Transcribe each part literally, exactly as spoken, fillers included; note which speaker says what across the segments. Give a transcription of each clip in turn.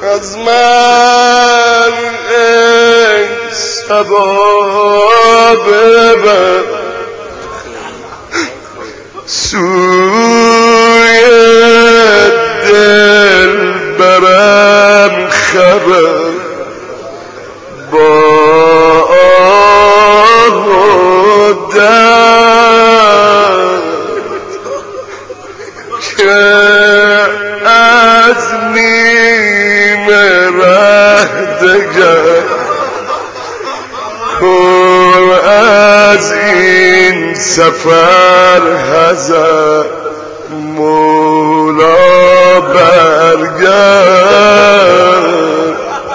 Speaker 1: از من ای صبا ببر سوی دل برم خبر با آه و درد که از نیمه ره دگر کن از این سفر حذر مولا برگرد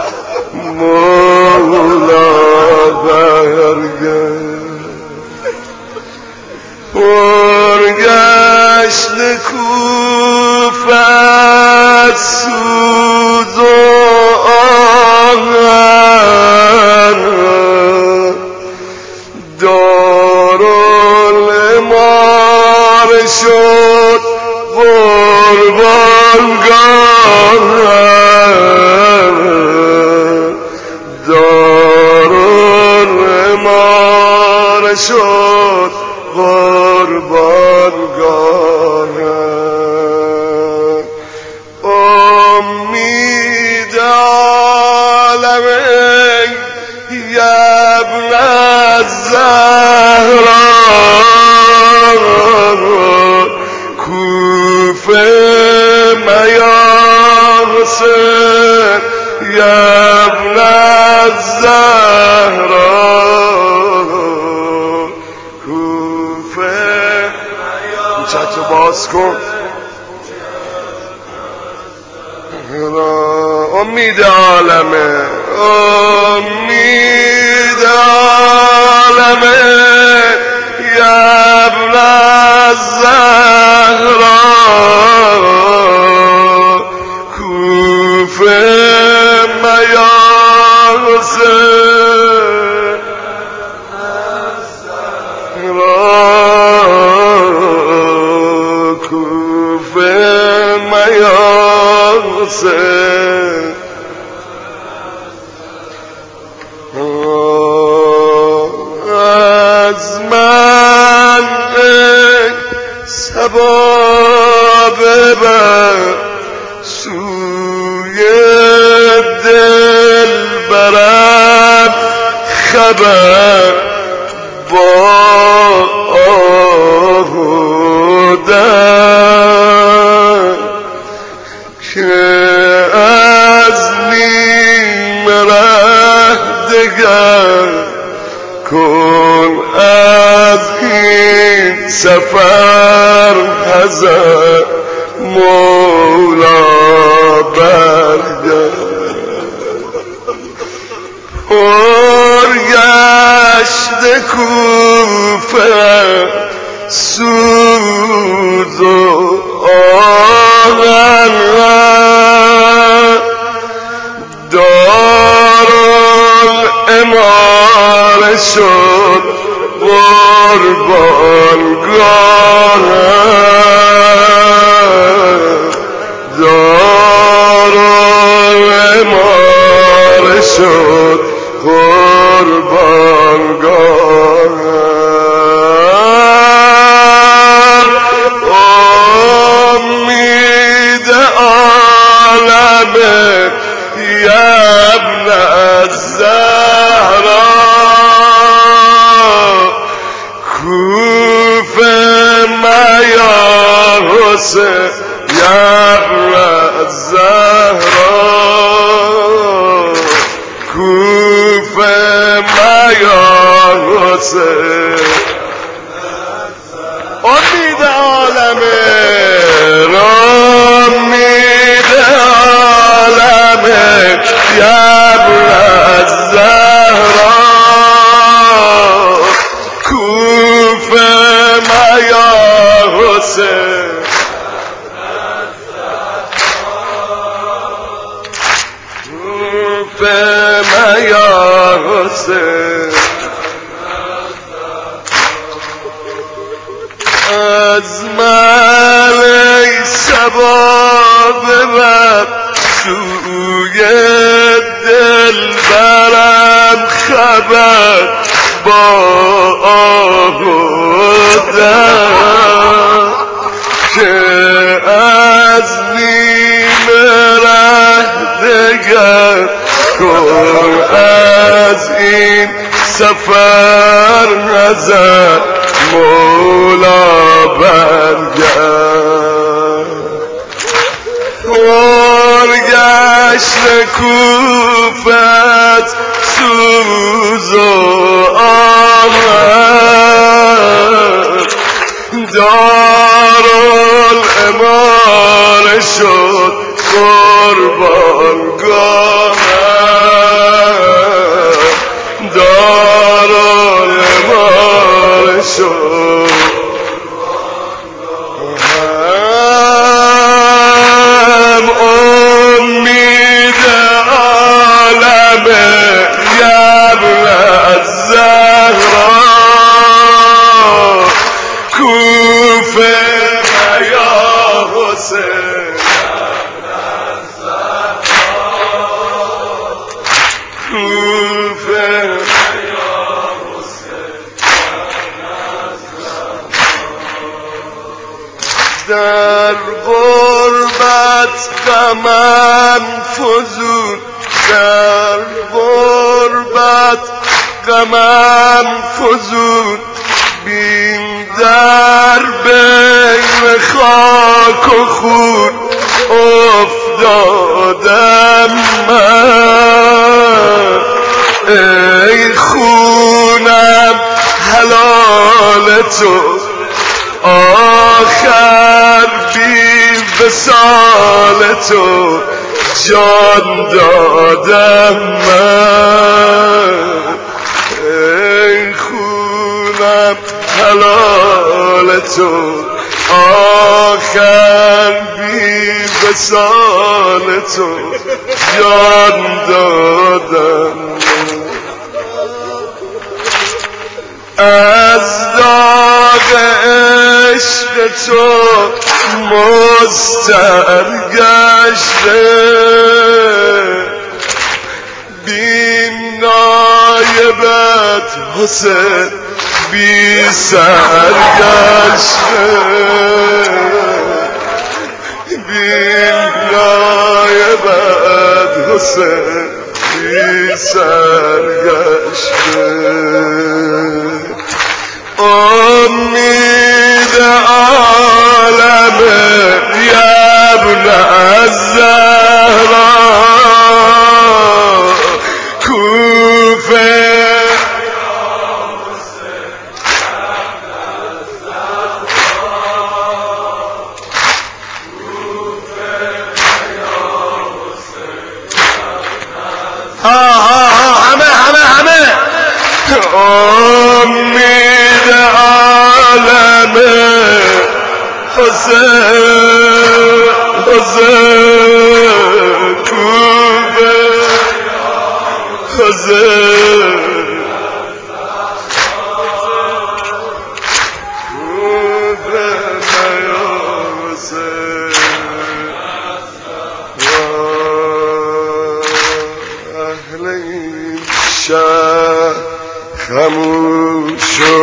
Speaker 1: مولا برگرد برگشت کوفت سوز و آهن دارالامار شد قربانگاه دارالامار شد قربانگاه امید عالم ای ابن الزهرا کوفه میاسر یا ابن الزهرا کوفه چتو باز کن امید عالمه امید عالمه یا ابن الزهرا کوفه میاسر کوفه میاسر از من ای صبا ببر سوی دل برم خبر با آه و درد که از نیم ره دگر کن از این سفر حذر مولا برگرد برگشت کوفه سوز و آهن دارالامار شد قربانگاه دارالامار شد قربانگاه امید عالمه یا ابن الزهرا کوفه میاسر یا ابن الزهرا کوفه میاسر امید عالمه امید عالمه یا ابن الزهرا کوفه میاسر کوفه میاسر از من ای صبا ببر سوی بر با آه و درد که از نیمه ره دگر کن از این سفر نظر مولا برگرد برگشت کوفت سوز و آمد دارالاماره شد قربانگاه دارالاماره شد امید عالم یبن الزهرا کوفه یا حسین کوفه در غربت غمم فزود در غربت غمم فزود بین در بین خاک و خون افتادم من ای خونم حلال تو آخر بی وصال تو جان دادم من ای خونم حلال تو آخر بی وصال تو جان دادم از داغ عشق تو مسترگشته بین نایبت حسین بی سرگشته بین نایبت حسین بی سرگشته امید عالم یبن الزهرا کوفه همه همه همه امید عالم حسین حسین کوفه حسین کوفه یا حسین اهل این شهر خموش و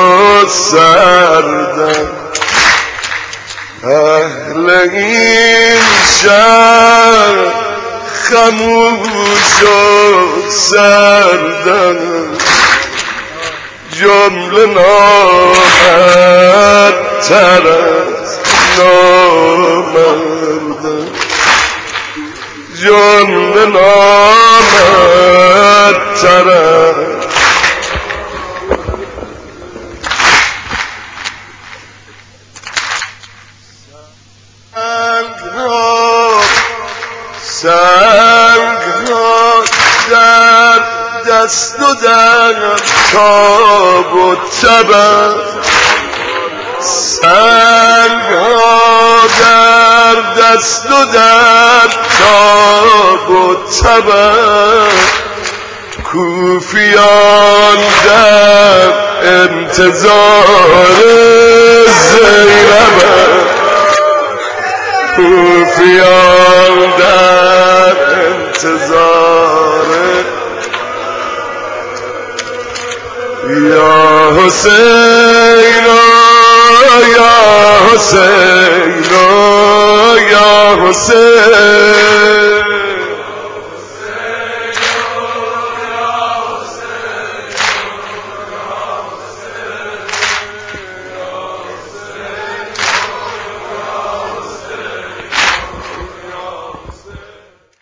Speaker 1: سردن اهل این شهر خموش و سردن جمله نامرتر از نامردن جمله نامرتر از سنگ ها در دست و در تاب و تبر سنگ ها در دست و در تاب و تبر کوفیان در انتظار زینب کوفیان در انتظار حسین یا حسین یا حسین